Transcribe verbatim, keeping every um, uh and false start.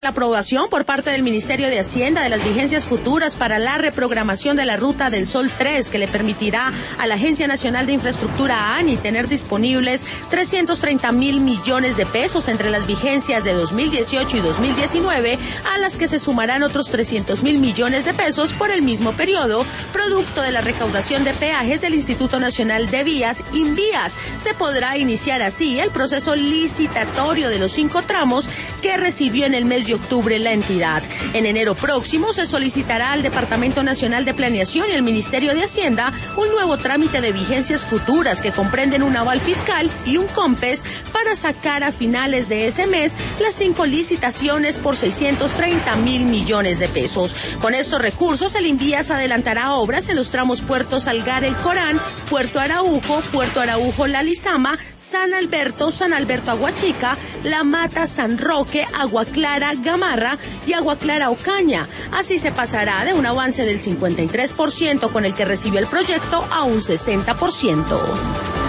La aprobación por parte del Ministerio de Hacienda de las vigencias futuras para la reprogramación de la Ruta del Sol tres, que le permitirá a la Agencia Nacional de Infraestructura, ANI, tener disponibles trescientos treinta mil millones de pesos entre las vigencias de dos mil dieciocho y dos mil diecinueve, a las que se sumarán otros trescientos mil millones de pesos por el mismo periodo, producto de la recaudación de peajes del Instituto Nacional de Vías, INVÍAS. Se podrá iniciar así el proceso licitatorio de los cinco tramos que recibió en el mes de octubre la entidad. En enero próximo se solicitará al Departamento Nacional de Planeación y al Ministerio de Hacienda un nuevo trámite de vigencias futuras que comprenden un aval fiscal y un COMPES para sacar a finales de ese mes las cinco licitaciones por seiscientos treinta mil millones de pesos. Con estos recursos, el INVÍAS adelantará obras en los tramos Puerto Salgar El Corán, Puerto Araujo, Puerto Araujo La Lizama, San Alberto, San Alberto Aguachica, La Mata, San Roque, Agua Clara, Gamarra y Agua Clara Ocaña. Así se pasará de un avance del cincuenta y tres por ciento con el que recibió el proyecto a un sesenta por ciento.